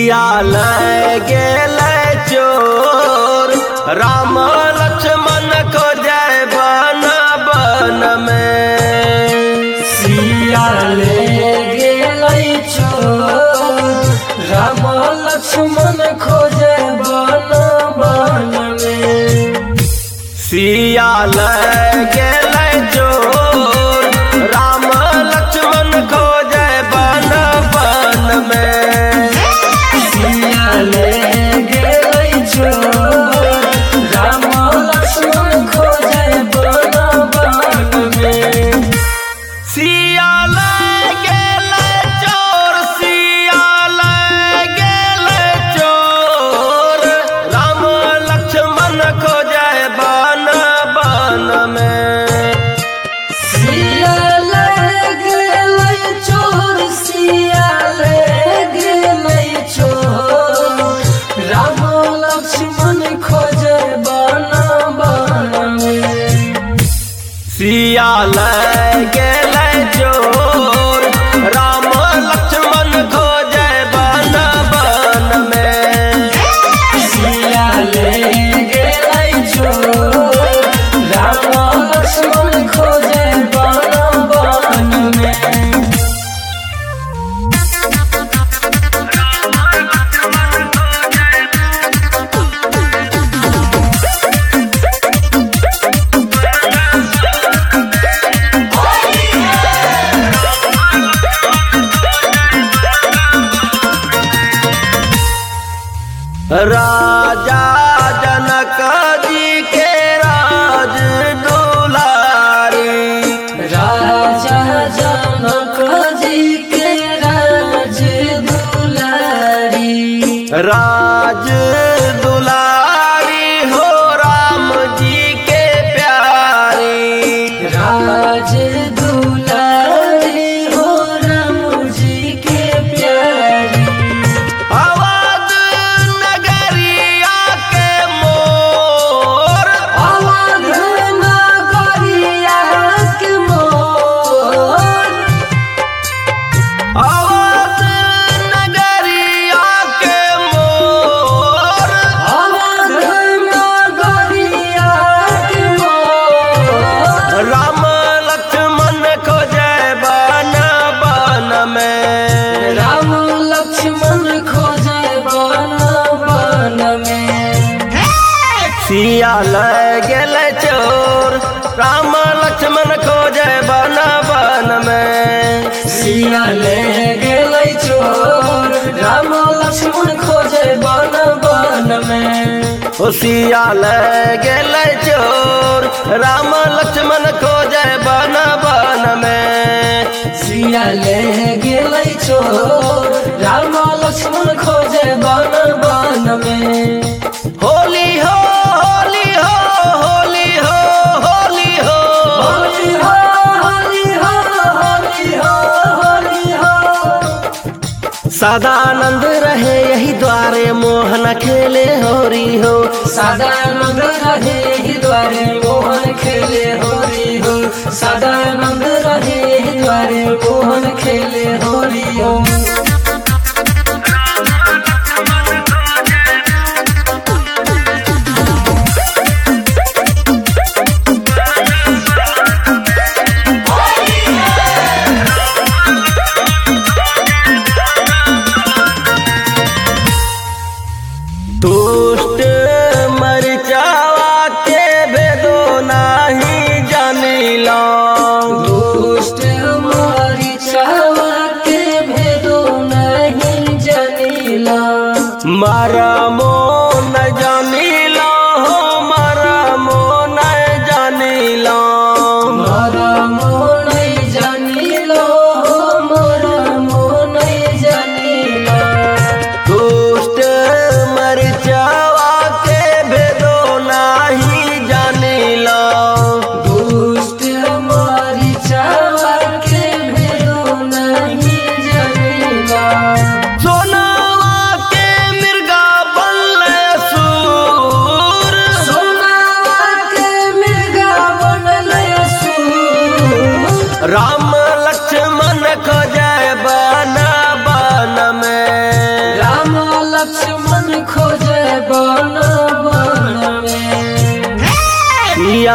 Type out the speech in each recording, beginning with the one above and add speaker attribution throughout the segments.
Speaker 1: सिया ले गेले चोर राम लक्ष्मण को जय बन बन में।
Speaker 2: सिया ले गेले चोर राम लक्ष्मण खोजे बन बन में।
Speaker 1: सिया ले गेले चोर राम लक्ष्मण को जय बन बन में।
Speaker 2: सिया ले गेले चोर राम लक्ष्मण खोजे बन बन में।
Speaker 1: सिया ले गेले चोर सिया ले गेले चोर राम लक्ष्मण को जय बन बन में।
Speaker 2: सिया ले गेले चोर सिया ले गेले चोर राम लक्ष्मण खोजे बन बन में।
Speaker 1: सिया ले गेले चोर राम लक्ष्मण को जय बन बन में।
Speaker 2: सिया ले गेले चोर राम लक्ष्मण खोजे बन बन में।
Speaker 1: राजा जनक जी के राज दुलारी
Speaker 2: राजा जनक जी के राज दुलारी।
Speaker 1: राज दुलारी हो राम जी के प्यारी।
Speaker 2: राज दुलारी हो राम जी के प्यारी।
Speaker 1: अवध नगरिया के मोर
Speaker 2: अवध नगरिया के मोर।
Speaker 1: अवध नगरिया के मोर
Speaker 2: अवध नगरिया के मोर।
Speaker 1: राम लक्ष्मण को जय बन बन में।
Speaker 2: राम लक्ष्मण खोजे बन बन में।
Speaker 1: सिया ले गेले चोर राम लक्ष्मण को जय बन बन में।
Speaker 2: सिया ले गेले चोर राम लक्ष्मण खोजे बन बन में।
Speaker 1: ओ सिया ले गेले चोर राम लक्ष्मण को जय बन बन में।
Speaker 2: सिया ले गेले चोर राम लक्ष्मण खोजे बन बन में।
Speaker 1: होली हो होली हो होली हो होली हो
Speaker 2: होली हो होली हो होली हो होली हो।
Speaker 1: सदानंद रहे यही द्वारे मोहन खेले होरी हो।
Speaker 2: सदानंद रहे ही द्वारे मोहन खेले होरी हो। सदानंद रहे ही द्वारे मोहन खेले होरी हो।
Speaker 1: दुष्ट मरिचावा के भेदो नाही जानिला।
Speaker 2: दुष्ट मरिचावा के भेदो नहीं जानिला।
Speaker 1: मरमो न जानिला हो मरमो न जानिला।
Speaker 2: मरमो नहीं जानिला हो मरमो नहीं जानिला।
Speaker 1: दुष्ट मरिचावा के भेदो नाही जानिला।
Speaker 2: दुष्ट मरिचावा के भेदो नहीं जानिला।
Speaker 1: सोनावा के मिर्गा बनले सूर।
Speaker 2: सोनावा के मिर्गा बनले सूर।
Speaker 1: राम लक्ष्मण को जय बन बन में।
Speaker 2: राम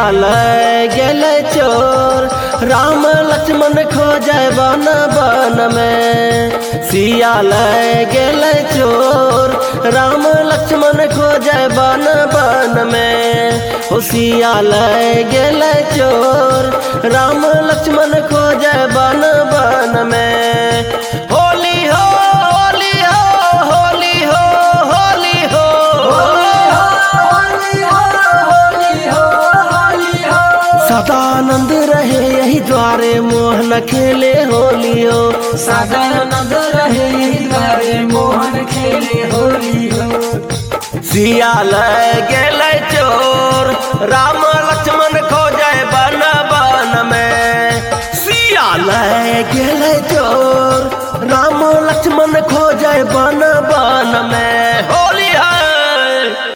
Speaker 1: लय गेलै चोर राम लक्ष्मण खोजै बन बन में सिया लय गेलै चोर राम लक्ष्मण खोजै बन बन में हो सिया लय गेलै चोर राम लक्ष्मण खोजै बन बन में होली हो होली हो होली हो होली हो सदानंद रहे यही द्वारे मोहन खेले होली हो
Speaker 2: सदानंद रहे यही द्वारे मोहन खेले होली हो
Speaker 1: सिया लय गेलै चोर राम लक्ष्मण खोजै बन बन में सिया लय गेलै चोर राम लक्ष्मण खोजै बन बन में हो